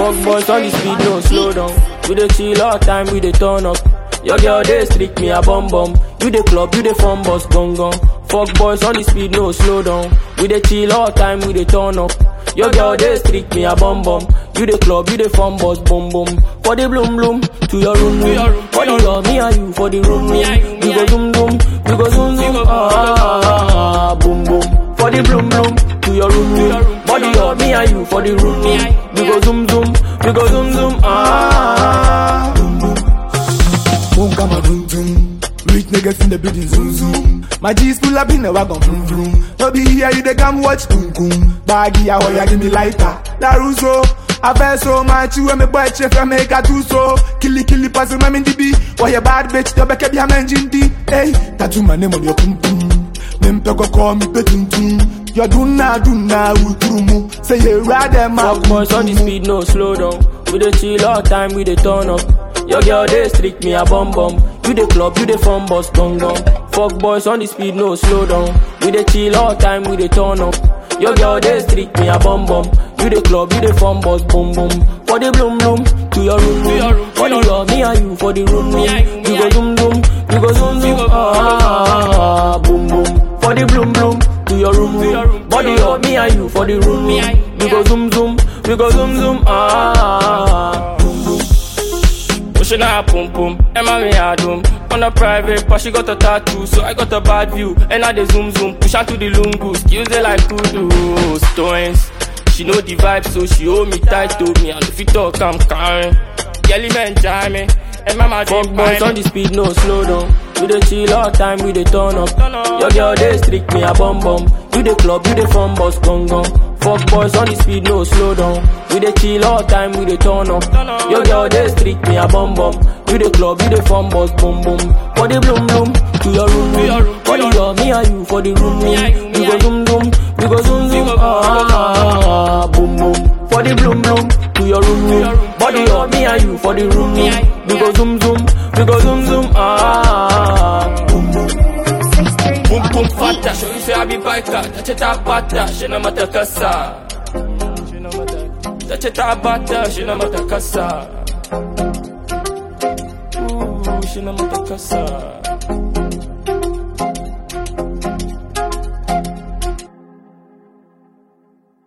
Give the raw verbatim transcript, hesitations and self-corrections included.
Fuck boys on the speed, no slow down. We dey chill all time, we dey turn up. Your girl dey streak me a bum bum. You dey club, you dey fun bus gong gong. Fuck boys on the speed, no slow down. We dey chill all time, we dey turn up. Your girl dey streak me a bum bum. You dey club, you dey fun bus boom boom. For the bloom bloom, to your room room. For the love, me and you for the room room. We go zoom zoom, we go zoom zoom. Ah, boom boom. For the bloom bloom, to your room room. Body love, me and you for the room room. We go zoom zoom, we go zoom zoom. Ah, boom boom. Boom, come on, boom, boom. Rich niggas in the building, zoom, zoom. My G's pull up in the wagon, vroom, vroom. No be here, you they come watch, boom, boom. Baggy, I want you give me lighter. Laruso, I feel so much, you and me boy, chef, I make a two so. Killy, killy, pass him, I'm in the B. Why you bad bitch, the back of your man, G D. Hey, tattoo my name on your pum, pum. Mempego call me petum, tum. You do not, do not, utrumu. Say you rather, my fuck boys on the speed, no slow down. We dey chill all time, we dey turn up. Your girl dey streak me a bum bum. You dey club, you dey fun bus gong gong. Fuck boys on the speed, no slow down. We dey chill all time, we dey turn up. Your girl dey streak me a bum bum. You dey club, you dey fun bus boom boom. For the bloom bloom, to your room room. For the love, me and you for the room room. You go zoom zoom, you go zoom zoom. Ah, boom boom. For the bloom bloom, to your room room. Body love, me and you for the room room. You go zoom zoom, you go zoom zoom. Ah. Pushing her pum pum, Emma me a doom. On a private, but she got a tattoo, so I got a bad view. And I dey zoom zoom, push her to the lungu. Skills they like kudu, stones. She know the vibe, so she hold me tight to me. And if you talk, I'm carrying. Kelly man jam me, and mama fuck boys on the speed, no slow down. We dey chill all time, we dey turn up. Your girl dey streak me a bum bum. You dey club, you dey fun bus gong gong. Fuck boys on the speed, no slow down. We dey chill all time, we dey turn up. Your girl dey streak me a bum bum. You dey club, you dey fun bus boom boom. For the bloom bloom, to your room room. For the love, me and you for the room room. We go zoom zoom, we go zoom zoom. Ah, boom boom. For the bloom bloom, to your room room. Body love, me and you for the room room. We go zoom zoom, we go zoom zoom. Ah, boom boom. Boom boom fata, show you say I be biker. Touch it up butter, she no matter kasa. Touch it up butter, she no matter kasa. Ooh, she no matter kasa.